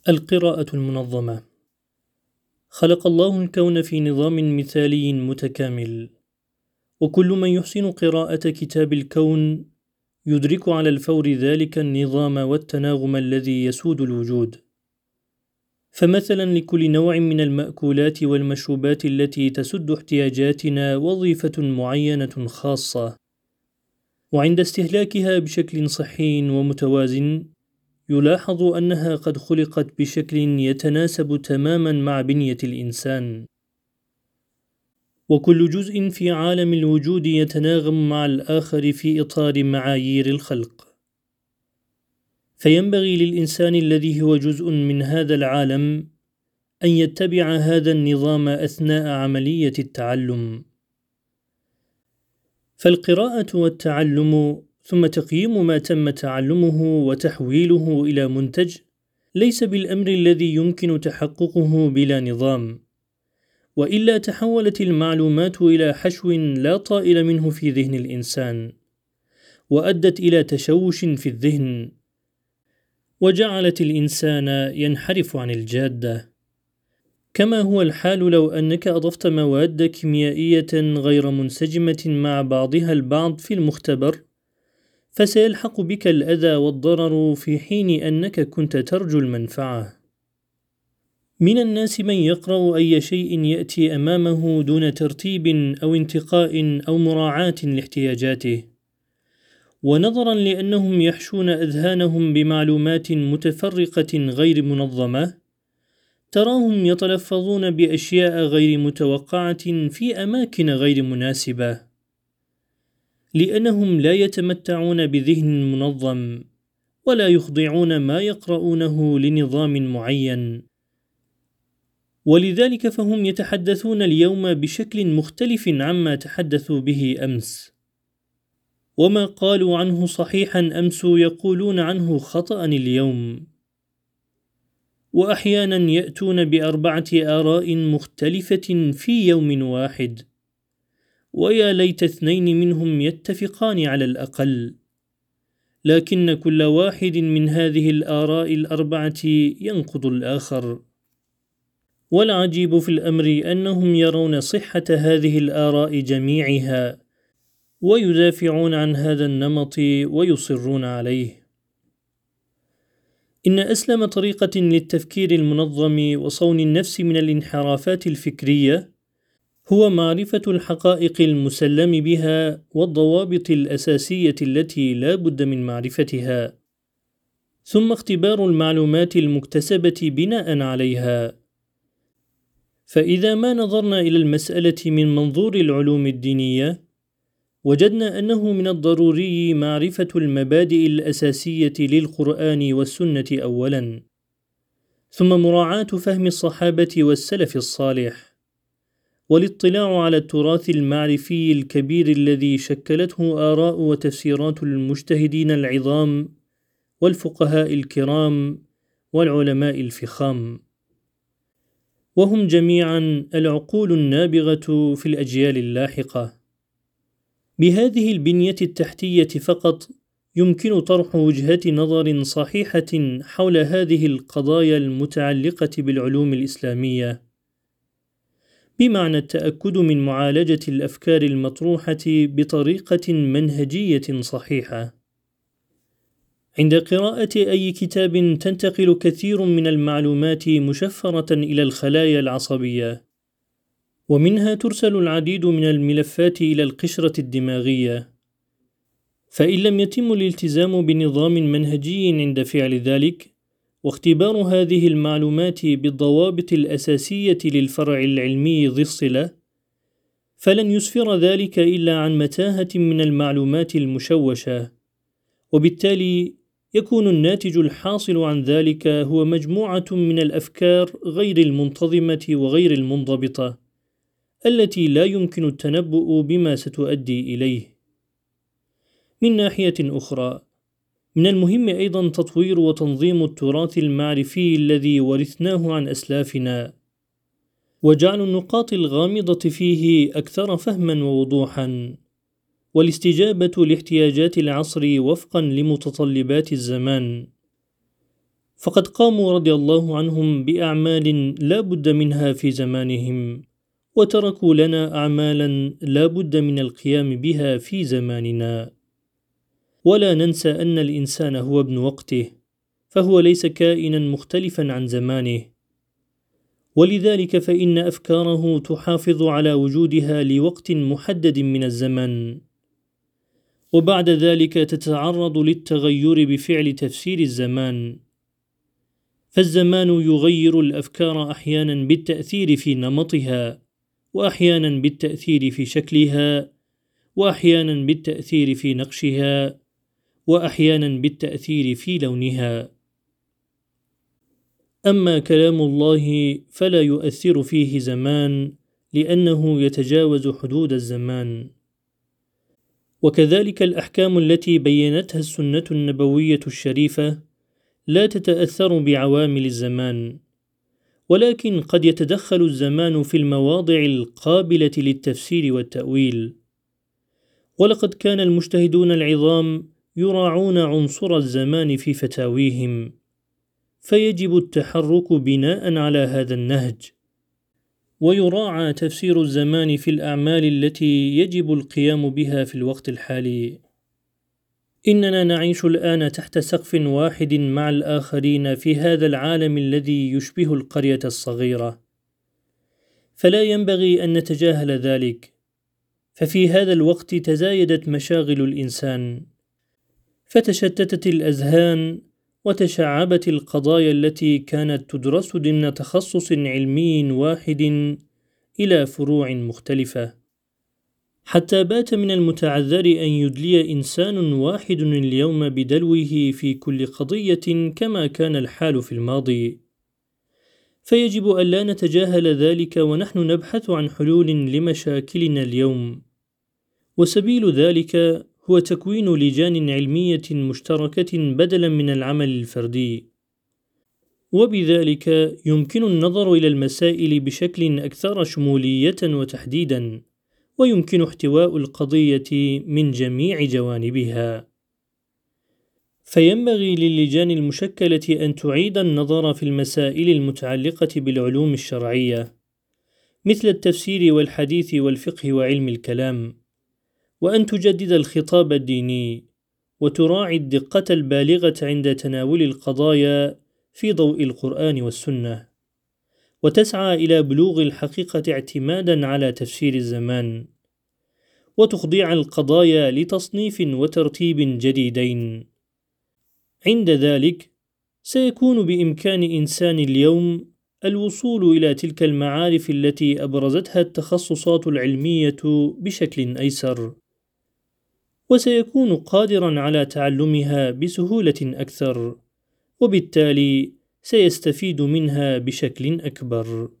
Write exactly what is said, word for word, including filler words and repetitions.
القراءة المنظمة. خلق الله الكون في نظام مثالي متكامل، وكل من يحسن قراءة كتاب الكون يدرك على الفور ذلك النظام والتناغم الذي يسود الوجود. فمثلا لكل نوع من المأكولات والمشروبات التي تسد احتياجاتنا وظيفة معينة خاصة، وعند استهلاكها بشكل صحي ومتوازن يلاحظ أنها قد خلقت بشكل يتناسب تماما مع بنية الإنسان، وكل جزء في عالم الوجود يتناغم مع الآخر في إطار معايير الخلق. فينبغي للإنسان الذي هو جزء من هذا العالم أن يتبع هذا النظام أثناء عملية التعلم. فالقراءة والتعلم ثم تقييم ما تم تعلمه وتحويله إلى منتج ليس بالأمر الذي يمكن تحققه بلا نظام، وإلا تحولت المعلومات إلى حشو لا طائل منه في ذهن الإنسان، وأدت إلى تشوش في الذهن، وجعلت الإنسان ينحرف عن الجادة. كما هو الحال لو أنك أضفت مواد كيميائية غير منسجمة مع بعضها البعض في المختبر، فسيلحق بك الأذى والضرر في حين أنك كنت ترجو المنفعة. من الناس من يقرأ أي شيء يأتي أمامه دون ترتيب أو انتقاء أو مراعاة لاحتياجاته، ونظرا لأنهم يحشون أذهانهم بمعلومات متفرقة غير منظمة، تراهم يتلفظون بأشياء غير متوقعة في أماكن غير مناسبة، لأنهم لا يتمتعون بذهن منظم ولا يخضعون ما يقرؤونه لنظام معين، ولذلك فهم يتحدثون اليوم بشكل مختلف عما تحدثوا به أمس، وما قالوا عنه صحيحا أمس يقولون عنه خطأ اليوم، وأحيانا يأتون بأربعة آراء مختلفة في يوم واحد، ويا ليت اثنين منهم يتفقان على الأقل، لكن كل واحد من هذه الآراء الأربعة ينقض الآخر. والعجيب في الأمر أنهم يرون صحة هذه الآراء جميعها ويدافعون عن هذا النمط ويصرون عليه. إن أسلم طريقة للتفكير المنظم وصون النفس من الانحرافات الفكرية هو معرفة الحقائق المسلم بها والضوابط الأساسية التي لا بد من معرفتها، ثم اختبار المعلومات المكتسبة بناء عليها. فإذا ما نظرنا إلى المسألة من منظور العلوم الدينية، وجدنا أنه من الضروري معرفة المبادئ الأساسية للقرآن والسنة أولاً، ثم مراعاة فهم الصحابة والسلف الصالح، والاطلاع على التراث المعرفي الكبير الذي شكلته آراء وتفسيرات المجتهدين العظام والفقهاء الكرام والعلماء الفخام، وهم جميعا العقول النابغة في الأجيال اللاحقة. بهذه البنية التحتية فقط يمكن طرح وجهة نظر صحيحة حول هذه القضايا المتعلقة بالعلوم الإسلامية، بمعنى التأكد من معالجة الأفكار المطروحة بطريقة منهجية صحيحة. عند قراءة أي كتاب تنتقل كثير من المعلومات مشفرة إلى الخلايا العصبية، ومنها ترسل العديد من الملفات إلى القشرة الدماغية، فإن لم يتم الالتزام بنظام منهجي عند فعل ذلك واختبار هذه المعلومات بالضوابط الأساسية للفرع العلمي ذي الصلة، فلن يسفر ذلك إلا عن متاهة من المعلومات المشوشة، وبالتالي يكون الناتج الحاصل عن ذلك هو مجموعة من الأفكار غير المنتظمة وغير المنضبطة التي لا يمكن التنبؤ بما ستؤدي إليه. من ناحية أخرى، من المهم أيضا تطوير وتنظيم التراث المعرفي الذي ورثناه عن أسلافنا، وجعل النقاط الغامضة فيه أكثر فهما ووضوحا، والاستجابة لاحتياجات العصر وفقا لمتطلبات الزمان. فقد قاموا رضي الله عنهم بأعمال لا بد منها في زمانهم، وتركوا لنا أعمالا لا بد من القيام بها في زماننا. ولا ننسى أن الإنسان هو ابن وقته، فهو ليس كائنا مختلفا عن زمانه، ولذلك فإن أفكاره تحافظ على وجودها لوقت محدد من الزمن، وبعد ذلك تتعرض للتغير بفعل تفسير الزمان. فالزمان يغير الأفكار أحيانا بالتأثير في نمطها، وأحيانا بالتأثير في شكلها، وأحيانا بالتأثير في نقشها، وأحيانا بالتأثير في لونها. أما كلام الله فلا يؤثر فيه زمان، لأنه يتجاوز حدود الزمان. وكذلك الأحكام التي بينتها السنة النبوية الشريفة لا تتأثر بعوامل الزمان، ولكن قد يتدخل الزمان في المواضع القابلة للتفسير والتأويل. ولقد كان المجتهدون العظام يراعون عنصر الزمان في فتاويهم، فيجب التحرك بناء على هذا النهج، ويراعى تفسير الزمان في الأعمال التي يجب القيام بها في الوقت الحالي. إننا نعيش الآن تحت سقف واحد مع الآخرين في هذا العالم الذي يشبه القرية الصغيرة، فلا ينبغي أن نتجاهل ذلك. ففي هذا الوقت تزايدت مشاغل الإنسان، فتشتتت الأذهان، وتشعبت القضايا التي كانت تدرس ضمن تخصص علمي واحد إلى فروع مختلفة، حتى بات من المتعذر أن يدلي إنسان واحد اليوم بدلوه في كل قضية كما كان الحال في الماضي. فيجب ألا نتجاهل ذلك ونحن نبحث عن حلول لمشاكلنا اليوم، وسبيل ذلك هو تكوين لجان علمية مشتركة بدلا من العمل الفردي، وبذلك يمكن النظر إلى المسائل بشكل أكثر شمولية وتحديدا، ويمكن احتواء القضية من جميع جوانبها. فينبغي للجان المشكلة أن تعيد النظر في المسائل المتعلقة بالعلوم الشرعية مثل التفسير والحديث والفقه وعلم الكلام، وأن تجدد الخطاب الديني، وتراعي الدقة البالغة عند تناول القضايا في ضوء القرآن والسنة، وتسعى إلى بلوغ الحقيقة اعتمادا على تفسير الزمان، وتخضيع القضايا لتصنيف وترتيب جديدين. عند ذلك سيكون بإمكان إنسان اليوم الوصول إلى تلك المعارف التي أبرزتها التخصصات العلمية بشكل أيسر، وسيكون قادرا على تعلمها بسهولة أكثر، وبالتالي سيستفيد منها بشكل أكبر.